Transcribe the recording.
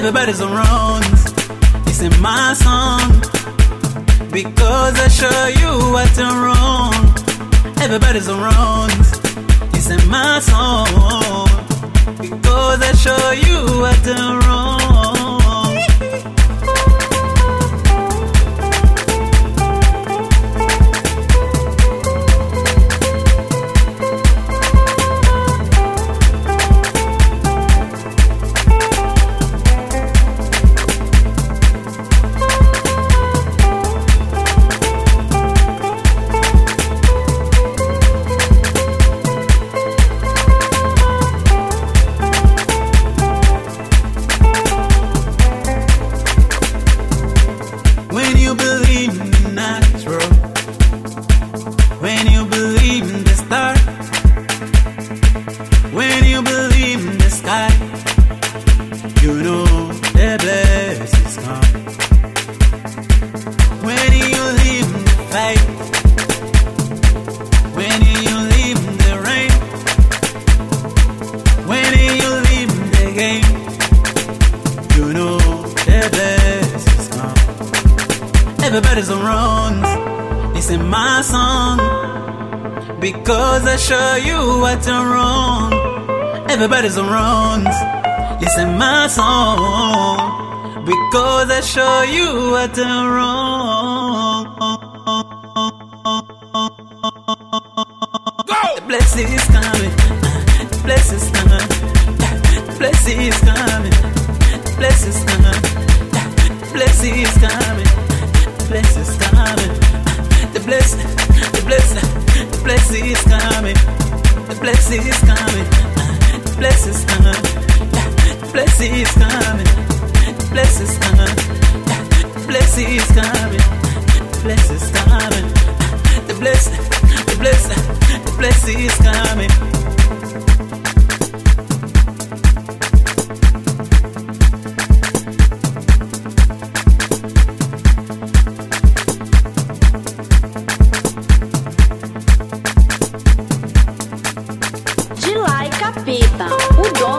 Everybody's around. It's in my song because I show you what's wrong. Everybody's around. It's in my song because I show you what's wrong. When you believe in the star, when you believe in the sky, you know the blessings come. When you live in the fight, when you live in the rain, when you live in the game, you know the blessings come. Everybody's around. It's in my song because I show you what's wrong. Everybody's around. It's in my song because I show you what's wrong. Go! The blessing is coming. The blessing is coming. The blessing is coming. The blessing is coming. The blessing is coming. The blessing is coming. The blessing is coming. The blessing is coming. The blessing is coming. The blessing is coming. The blessing is coming. The blessing is coming. The blessing is coming. The blessing is coming. Capeta, o dono